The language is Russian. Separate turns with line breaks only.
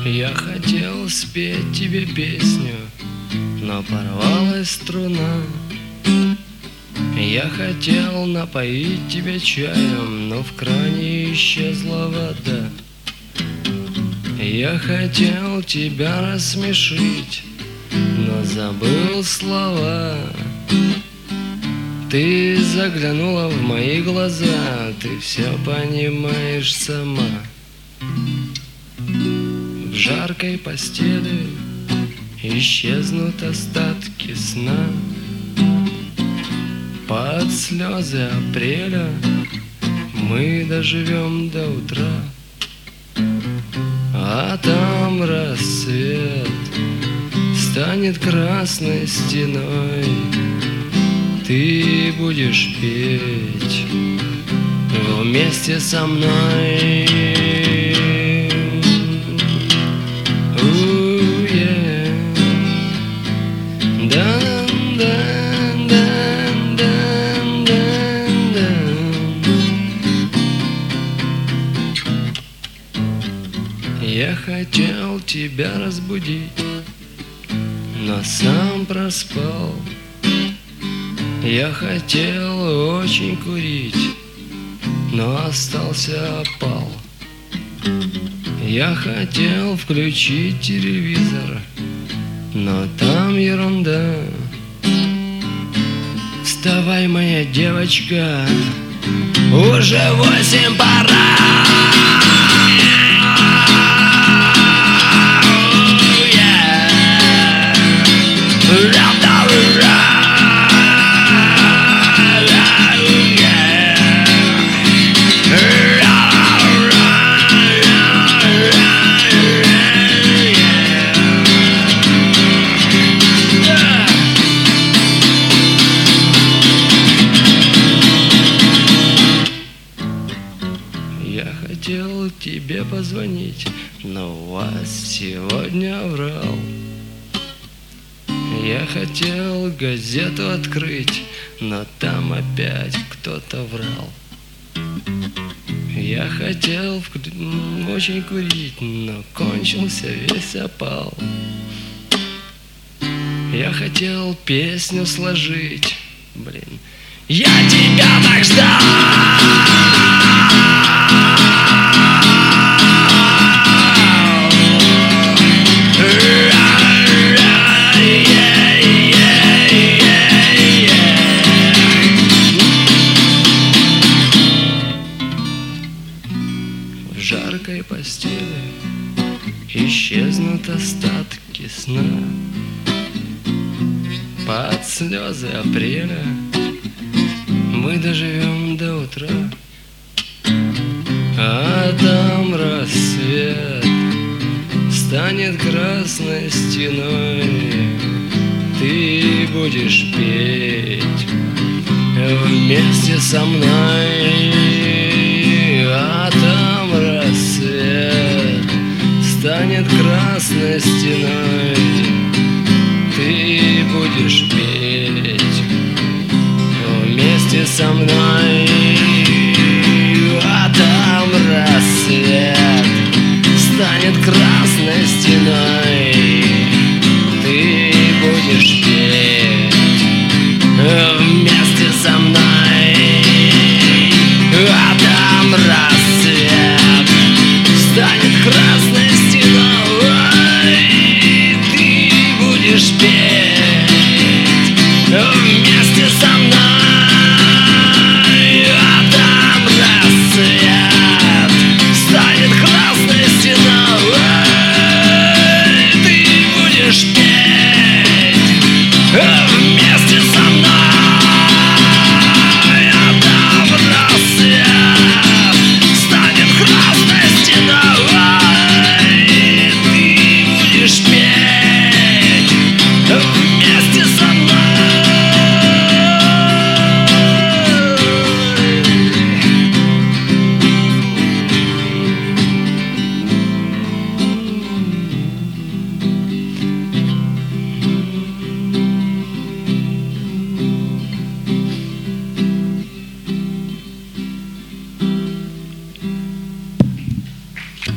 Я хотел спеть тебе песню, но порвалась струна. Я хотел напоить тебя чаем, но в кране исчезла вода. Я хотел тебя рассмешить, но забыл слова. Ты заглянула в мои глаза, ты все понимаешь сама. В жаркой постели исчезнут остатки сна. Под слезы апреля мы доживем до утра. А там рассвет станет красной стеной. Ты будешь петь вместе со мной. Я хотел тебя разбудить, но сам проспал. Я хотел очень курить, но остался опал. Я хотел включить телевизор, но там ерунда. Вставай, моя девочка, уже 8 пора. Я хотел тебе позвонить, но вас сегодня врал. Я хотел газету открыть, но там опять кто-то врал. Я хотел очень курить, но кончился весь опал. Я хотел песню сложить, я тебя так ждал. В жаркой постели исчезнут остатки сна. Под слезы апреля мы доживем до утра. А там рассвет станет красной стеной. Ты будешь петь вместе со мной. А там рассвет станет красной стеной. Ты будешь петь вместе со мной. А там рассвет станет красной.